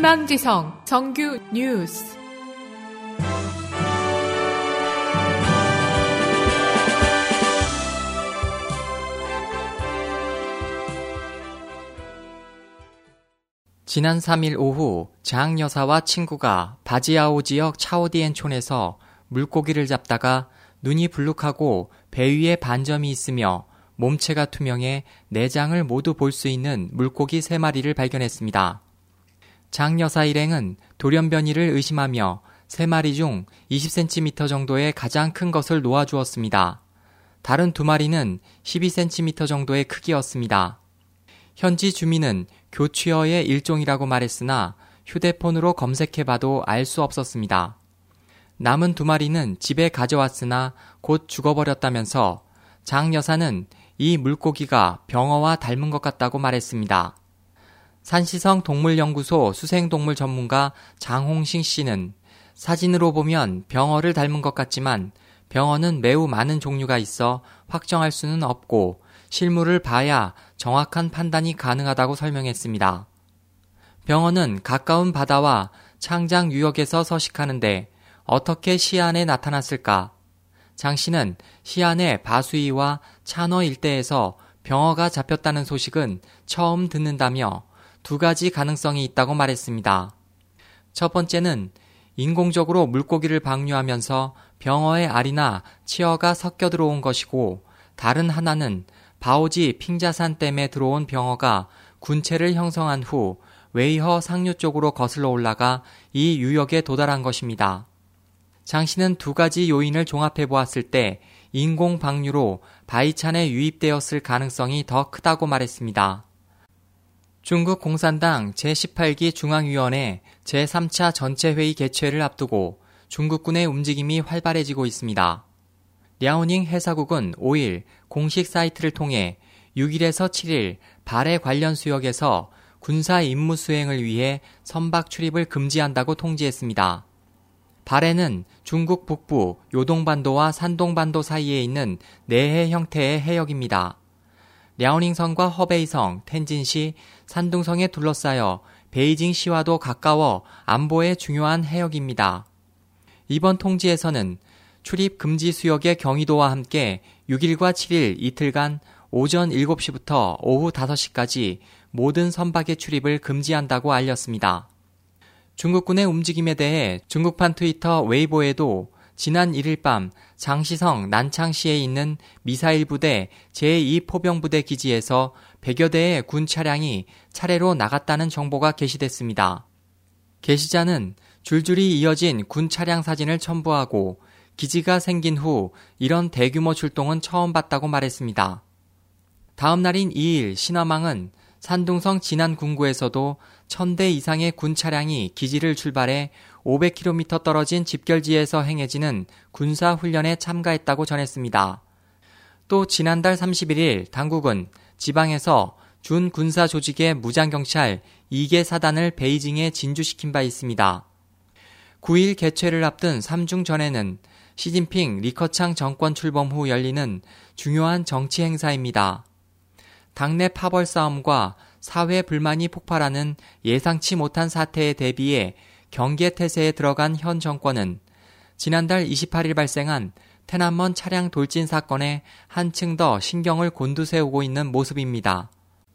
희망지성 정규 뉴스. 지난 3일 오후 장 여사와 친구가 바지아오 지역 차오디엔촌에서 물고기를 잡다가 눈이 불룩하고 배 위에 반점이 있으며 몸체가 투명해 내장을 모두 볼 수 있는 물고기 3마리를 발견했습니다. 장 여사 일행은 돌연변이를 의심하며 3마리 중 20cm 정도의 가장 큰 것을 놓아주었습니다. 다른 2마리는 12cm 정도의 크기였습니다. 현지 주민은 교취어의 일종이라고 말했으나 휴대폰으로 검색해봐도 알 수 없었습니다. 남은 2마리는 집에 가져왔으나 곧 죽어버렸다면서 장 여사는 이 물고기가 병어와 닮은 것 같다고 말했습니다. 산시성 동물연구소 수생동물 전문가 장홍식 씨는 사진으로 보면 병어를 닮은 것 같지만 병어는 매우 많은 종류가 있어 확정할 수는 없고 실물을 봐야 정확한 판단이 가능하다고 설명했습니다. 병어는 가까운 바다와 창장 유역에서 서식하는데 어떻게 시안에 나타났을까? 장 씨는 시안의 바수이와 찬어 일대에서 병어가 잡혔다는 소식은 처음 듣는다며 2가지 가능성이 있다고 말했습니다. 첫 번째는 인공적으로 물고기를 방류하면서 병어의 알이나 치어가 섞여 들어온 것이고, 다른 하나는 바오지 핑자산댐에 들어온 병어가 군체를 형성한 후 웨이허 상류 쪽으로 거슬러 올라가 이 유역에 도달한 것입니다. 장 씨는 2가지 요인을 종합해 보았을 때 인공 방류로 바이찬에 유입되었을 가능성이 더 크다고 말했습니다. 중국 공산당 제18기 중앙위원회 제3차 전체회의 개최를 앞두고 중국군의 움직임이 활발해지고 있습니다. 랴오닝 해사국은 5일 공식 사이트를 통해 6일에서 7일 발해 관련 수역에서 군사 임무 수행을 위해 선박 출입을 금지한다고 통지했습니다. 발해는 중국 북부 요동반도와 산동반도 사이에 있는 내해 형태의 해역입니다. 랴오닝성과 허베이성, 텐진시, 산둥성에 둘러싸여 베이징시와도 가까워 안보에 중요한 해역입니다. 이번 통지에서는 출입 금지 수역의 경위도와 함께 6일과 7일 이틀간 오전 7시부터 오후 5시까지 모든 선박의 출입을 금지한다고 알렸습니다. 중국군의 움직임에 대해 중국판 트위터 웨이보에도 지난 1일 밤 장시성 난창시에 있는 미사일 부대 제2포병부대 기지에서 100여 대의 군 차량이 차례로 나갔다는 정보가 게시됐습니다. 게시자는 줄줄이 이어진 군 차량 사진을 첨부하고 기지가 생긴 후 이런 대규모 출동은 처음 봤다고 말했습니다. 다음 날인 2일 신화망은 산둥성 진안군구에서도 1000대 이상의 군 차량이 기지를 출발해 500km 떨어진 집결지에서 행해지는 군사훈련에 참가했다고 전했습니다. 또 지난달 31일 당국은 지방에서 준 군사 조직의 무장경찰 2개 사단을 베이징에 진주시킨 바 있습니다. 9일 개최를 앞둔 3중 전에는 시진핑 리커창 정권 출범 후 열리는 중요한 정치 행사입니다. 당내 파벌 싸움과 사회 불만이 폭발하는 예상치 못한 사태에 대비해 경계태세에 들어간 현 정권은 지난달 28일 발생한 테난먼 차량 돌진 사건에 한층 더 신경을 곤두세우고 있는 모습입니다.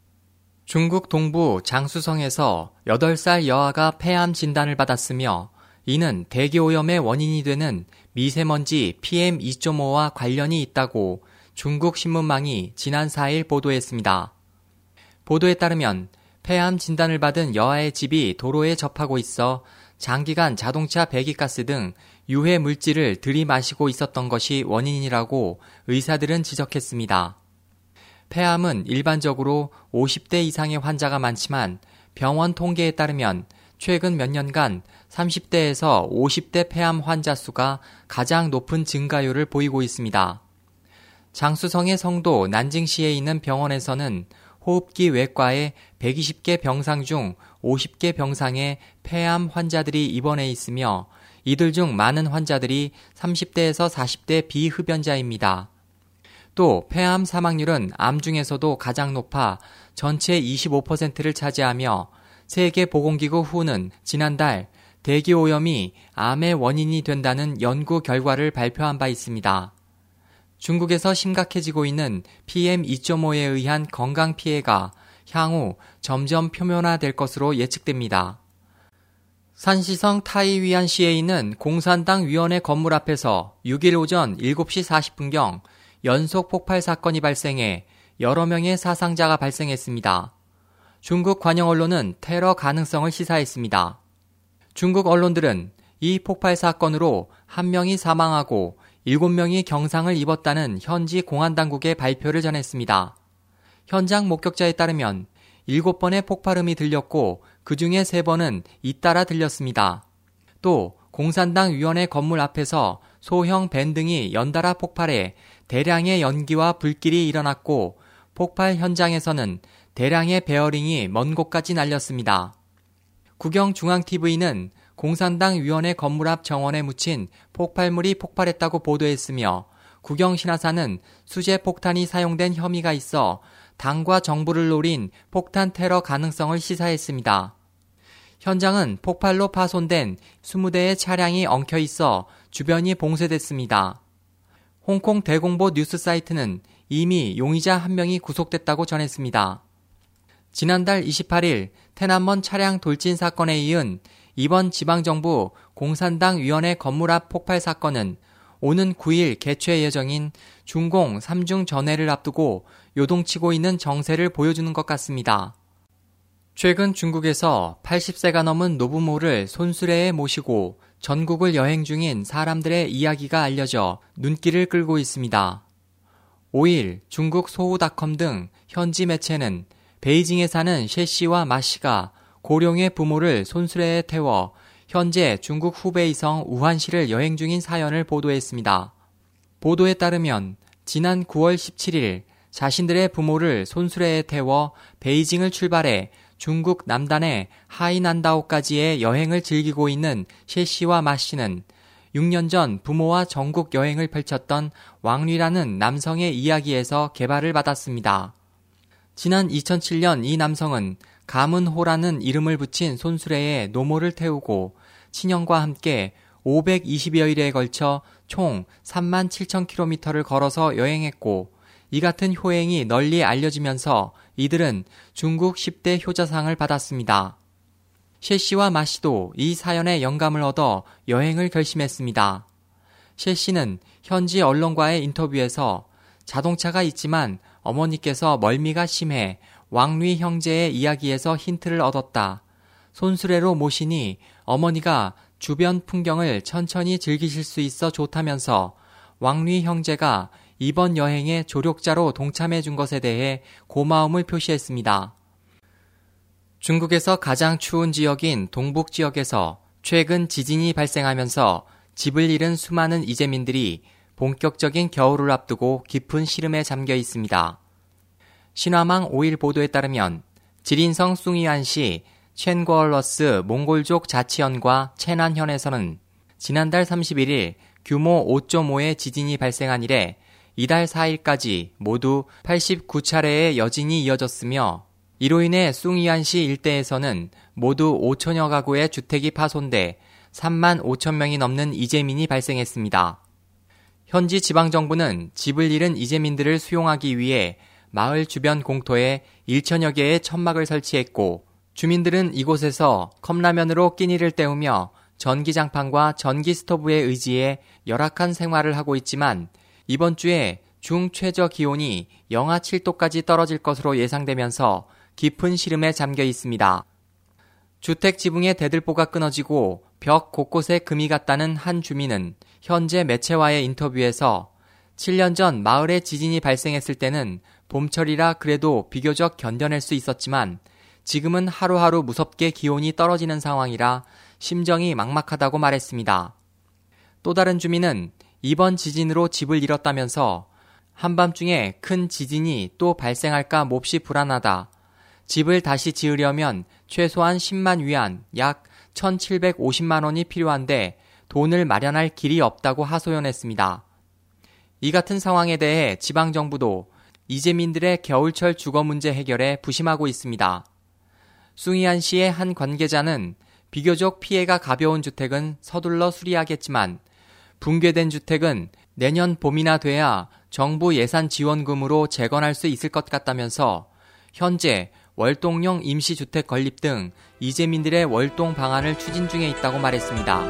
중국 동부 장수성에서 8살 여아가 폐암 진단을 받았으며 이는 대기오염의 원인이 되는 미세먼지 PM2.5와 관련이 있다고 중국 신문망이 지난 4일 보도했습니다. 보도에 따르면 폐암 진단을 받은 여아의 집이 도로에 접하고 있어 장기간 자동차 배기가스 등 유해 물질을 들이마시고 있었던 것이 원인이라고 의사들은 지적했습니다. 폐암은 일반적으로 50대 이상의 환자가 많지만 병원 통계에 따르면 최근 몇 년간 30대에서 50대 폐암 환자 수가 가장 높은 증가율을 보이고 있습니다. 장수성의 성도 난징시에 있는 병원에서는 호흡기 외과에 120개 병상 중 50개 병상에 폐암 환자들이 입원해 있으며 이들 중 많은 환자들이 30대에서 40대 비흡연자입니다. 또 폐암 사망률은 암 중에서도 가장 높아 전체 25%를 차지하며 세계보건기구 WHO는 지난달 대기오염이 암의 원인이 된다는 연구 결과를 발표한 바 있습니다. 중국에서 심각해지고 있는 PM2.5에 의한 건강 피해가 향후 점점 표면화될 것으로 예측됩니다. 산시성 타이위안시에 있는 공산당 위원회 건물 앞에서 6일 오전 7시 40분경 연속 폭발 사건이 발생해 여러 명의 사상자가 발생했습니다. 중국 관영 언론은 테러 가능성을 시사했습니다. 중국 언론들은 이 폭발 사건으로 1명이 사망하고 7명이 경상을 입었다는 현지 공안당국의 발표를 전했습니다. 현장 목격자에 따르면 7번의 폭발음이 들렸고 그 중에 3번은 잇따라 들렸습니다. 또 공산당 위원회 건물 앞에서 소형 밴 등이 연달아 폭발해 대량의 연기와 불길이 일어났고 폭발 현장에서는 대량의 베어링이 먼 곳까지 날렸습니다. 국영중앙TV는 공산당 위원회 건물 앞 정원에 묻힌 폭발물이 폭발했다고 보도했으며 국영신화사는 수제 폭탄이 사용된 혐의가 있어 당과 정부를 노린 폭탄 테러 가능성을 시사했습니다. 현장은 폭발로 파손된 20대의 차량이 엉켜 있어 주변이 봉쇄됐습니다. 홍콩 대공보 뉴스 사이트는 이미 용의자 1명이 구속됐다고 전했습니다. 지난달 28일 테난먼 차량 돌진 사건에 이은 이번 지방정부 공산당 위원회 건물 앞 폭발 사건은 오는 9일 개최 예정인 중공 3중 전회를 앞두고 요동치고 있는 정세를 보여주는 것 같습니다. 최근 중국에서 80세가 넘은 노부모를 손수레에 모시고 전국을 여행 중인 사람들의 이야기가 알려져 눈길을 끌고 있습니다. 5일 중국 소우닷컴 등 현지 매체는 베이징에 사는 셰 씨와 마 씨가 고령의 부모를 손수레에 태워 현재 중국 후베이성 우한시를 여행 중인 사연을 보도했습니다. 보도에 따르면 지난 9월 17일 자신들의 부모를 손수레에 태워 베이징을 출발해 중국 남단의 하이난다오까지의 여행을 즐기고 있는 셰 씨와 마 씨는 6년 전 부모와 전국 여행을 펼쳤던 왕뉘라는 남성의 이야기에서 개발을 받았습니다. 지난 2007년 이 남성은 가문호라는 이름을 붙인 손수레에 노모를 태우고 친형과 함께 520여일에 걸쳐 총 37,000km를 걸어서 여행했고 이 같은 효행이 널리 알려지면서 이들은 중국 10대 효자상을 받았습니다. 셰 씨와 마 씨도 이 사연에 영감을 얻어 여행을 결심했습니다. 셰 씨는 현지 언론과의 인터뷰에서 자동차가 있지만 어머니께서 멀미가 심해 왕뉘 형제의 이야기에서 힌트를 얻었다. 손수레로 모시니 어머니가 주변 풍경을 천천히 즐기실 수 있어 좋다면서 왕뉘 형제가 이번 여행에 조력자로 동참해 준 것에 대해 고마움을 표시했습니다. 중국에서 가장 추운 지역인 동북 지역에서 최근 지진이 발생하면서 집을 잃은 수많은 이재민들이 본격적인 겨울을 앞두고 깊은 시름에 잠겨 있습니다. 신화망 5일 보도에 따르면 지린성 숭이안시 첸궈얼러스 몽골족 자치현과 체난현에서는 지난달 31일 규모 5.5의 지진이 발생한 이래 이달 4일까지 모두 89차례의 여진이 이어졌으며 이로 인해 숭이안시 일대에서는 모두 5천여 가구의 주택이 파손돼 3만 5천 명이 넘는 이재민이 발생했습니다. 현지 지방정부는 집을 잃은 이재민들을 수용하기 위해 마을 주변 공터에 1천여 개의 천막을 설치했고 주민들은 이곳에서 컵라면으로 끼니를 때우며 전기장판과 전기 스토브에 의지해 열악한 생활을 하고 있지만 이번 주에 중최저 기온이 영하 7도까지 떨어질 것으로 예상되면서 깊은 시름에 잠겨 있습니다. 주택 지붕의 대들보가 끊어지고 벽 곳곳에 금이 갔다는 한 주민은 현재 매체와의 인터뷰에서 7년 전 마을에 지진이 발생했을 때는 봄철이라 그래도 비교적 견뎌낼 수 있었지만 지금은 하루하루 무섭게 기온이 떨어지는 상황이라 심정이 막막하다고 말했습니다. 또 다른 주민은 이번 지진으로 집을 잃었다면서 한밤중에 큰 지진이 또 발생할까 몹시 불안하다. 집을 다시 지으려면 최소한 10만 위안, 약 1,750만 원이 필요한데 돈을 마련할 길이 없다고 하소연했습니다. 이 같은 상황에 대해 지방정부도 이재민들의 겨울철 주거 문제 해결에 부심하고 있습니다. 숭이안시의 한 관계자는 비교적 피해가 가벼운 주택은 서둘러 수리하겠지만 붕괴된 주택은 내년 봄이나 돼야 정부 예산 지원금으로 재건할 수 있을 것 같다면서 현재 월동형 임시주택 건립 등 이재민들의 월동 방안을 추진 중에 있다고 말했습니다.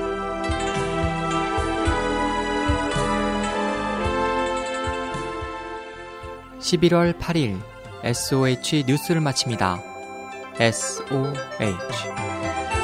(11월 8일) SOH 뉴스를 마칩니다. SOH